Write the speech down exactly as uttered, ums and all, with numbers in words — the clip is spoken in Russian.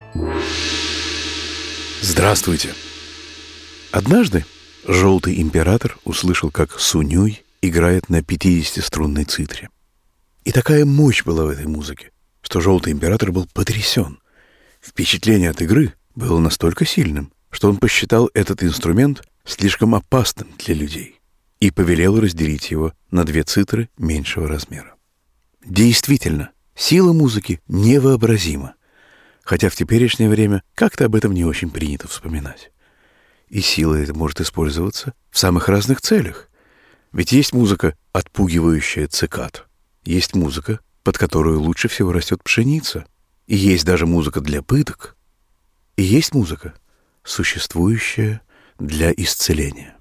Здравствуйте! Однажды Желтый император услышал, как Сунь-Юй играет на пятидесятиструнной цитре. И такая мощь была в этой музыке, что Желтый император был потрясен. Впечатление от игры было настолько сильным, что он посчитал этот инструмент слишком опасным для людей и повелел разделить его на две цитры меньшего размера. Действительно, сила музыки невообразима, хотя в теперешнее время как-то об этом не очень принято вспоминать. И сила эта может использоваться в самых разных целях. Ведь есть музыка, отпугивающая цикад, есть музыка, под которую лучше всего растет пшеница, и есть даже музыка для пыток, и есть музыка, существующая для исцеления.